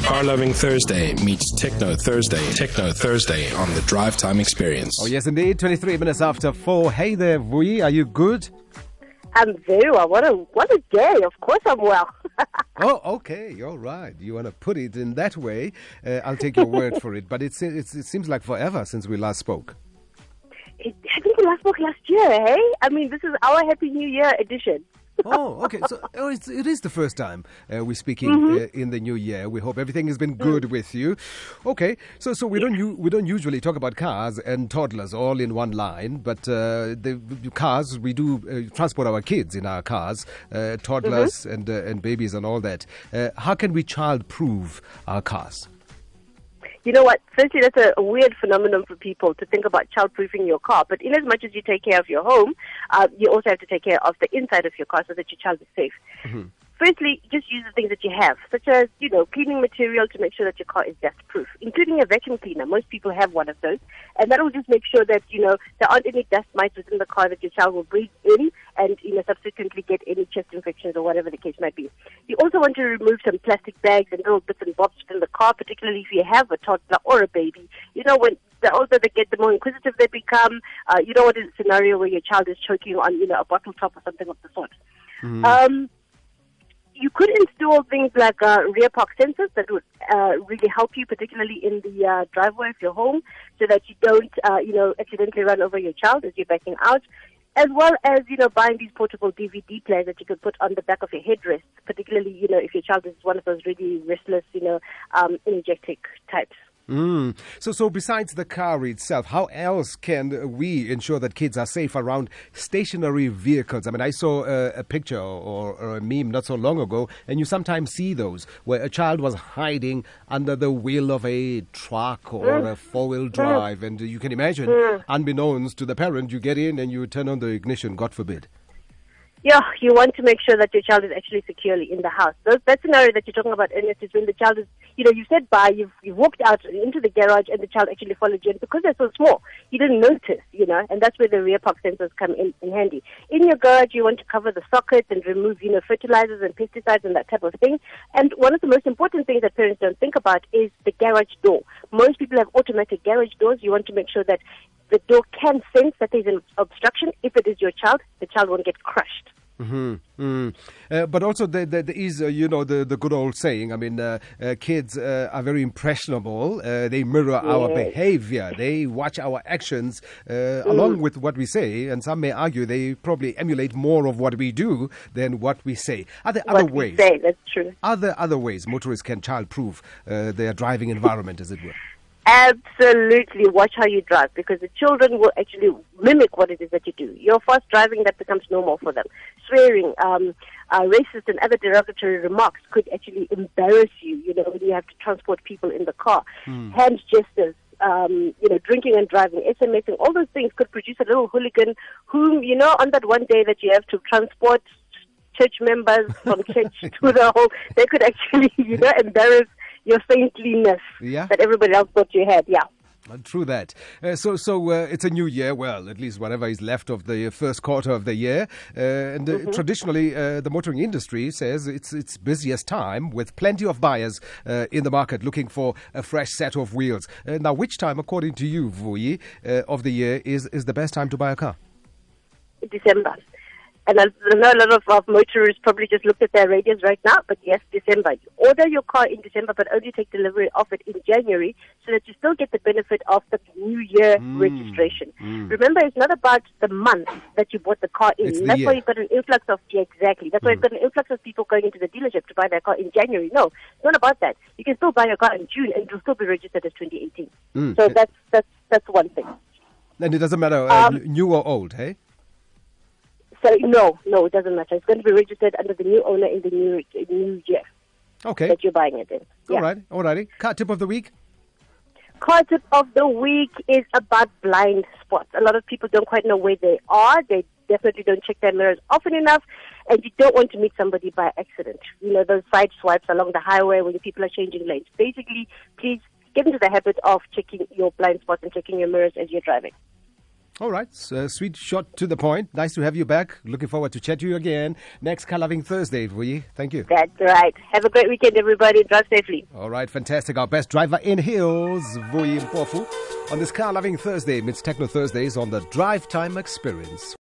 Car-loving Thursday meets Techno Thursday. Techno Thursday on the Drive Time Experience. Oh, yes, indeed. 23 minutes after 4. Hey there, Vui. Are you good? I'm very well. What a day. Of course I'm well. Oh, okay. All right. You want to put it in that way. I'll take your word for it. But it seems like forever since we last spoke. I think we last spoke last year, hey? I mean, this is our Happy New Year edition. Oh, okay. So it is the first time we're speaking in the new year. We hope everything has been good with you. Okay. So we don't usually talk about cars and toddlers all in one line, but the cars, we do transport our kids in our cars, toddlers and babies and all that. How can we child-proof our cars? You know what? Firstly, that's a weird phenomenon for people to think about child-proofing your car. But in as much as you take care of your home, you also have to take care of the inside of your car so that your child is safe. Mm-hmm. Firstly, just use the things that you have, such as, cleaning material to make sure that your car is dust-proof, including a vacuum cleaner. Most people have one of those. And that will just make sure that, there aren't any dust mites within the car that your child will breathe in and, subsequently get any chest infections or whatever the case might be. You also want to remove some plastic bags and little bits and bobs within the car, particularly if you have a toddler or a baby. When the older they get, the more inquisitive they become. You don't want a scenario where your child is choking on, a bottle top or something of the sort. Mm. You could install things like rear park sensors that would really help you, particularly in the driveway of your home, so that you don't, accidentally run over your child as you're backing out, as well as, buying these portable DVD players that you could put on the back of your headrest, particularly, if your child is one of those really restless, energetic types. So besides the car itself, how else can we ensure that kids are safe around stationary vehicles? I mean, I saw a picture or a meme not so long ago, and you sometimes see those where a child was hiding under the wheel of a truck or a four-wheel drive, and you can imagine, unbeknownst to the parent, you get in and you turn on the ignition, God forbid. Yeah, you want to make sure that your child is actually securely in the house. That scenario that you're talking about, Ernest, is when the child is, you said bye, you've walked out into the garage and the child actually followed you. And because they're so small, you didn't notice, and that's where the rear park sensors come in handy. In your garage, you want to cover the sockets and remove, fertilizers and pesticides and that type of thing. And one of the most important things that parents don't think about is the garage door. Most people have automatic garage doors. You want to make sure that the door can sense that there's an obstruction. If it is your child, the child won't get crushed. But also there is, the good old saying, I mean, kids are very impressionable. They mirror our behavior. They watch our actions along with what we say. And some may argue they probably emulate more of what we do than what we say. Are there other ways? That's true. Are there other ways motorists can child-proof their driving environment, as it were? Absolutely. Watch how you drive, because the children will actually mimic what it is that you do. You're fast driving, that becomes normal for them. Swearing, racist and other derogatory remarks could actually embarrass you, when you have to transport people in the car. Hand gestures, drinking and driving, SMSing, all those things could produce a little hooligan whom, on that one day that you have to transport church members from church to the home, they could actually, embarrass your saintliness that everybody else thought you had, True that. So it's a new year, well, at least whatever is left of the first quarter of the year. Traditionally, the motoring industry says it's its busiest time with plenty of buyers in the market looking for a fresh set of wheels. Now, which time, according to you, Vui, of the year is the best time to buy a car? December. And I know a lot of motorists probably just looked at their radios right now, but yes, December. You order your car in December, but only take delivery of it in January so that you still get the benefit of the New Year registration. Remember, it's not about the month that you bought the car in. That's why you've got an influx of, exactly. That's why you've got an influx of people going into the dealership to buy their car in January. No, it's not about that. You can still buy your car in June and it'll still be registered as 2018. So that's one thing. And it doesn't matter new or old, hey? So no, it doesn't matter. It's going to be registered under the new owner in the new year. Okay. That you're buying it in. Yeah. All righty. Car tip of the week? Car tip of the week is about blind spots. A lot of people don't quite know where they are. They definitely don't check their mirrors often enough, and you don't want to meet somebody by accident. Those side swipes along the highway when people are changing lanes. Basically, please get into the habit of checking your blind spots and checking your mirrors as you're driving. All right, sweet, short, to the point. Nice to have you back. Looking forward to chat to you again next Car Loving Thursday, Vuyi. Thank you. That's right. Have a great weekend, everybody. Drive safely. All right, fantastic. Our best driver in Hills, Vuyi Mpofu, on this Car Loving Thursday, Mid Techno Thursdays on the Drive Time Experience.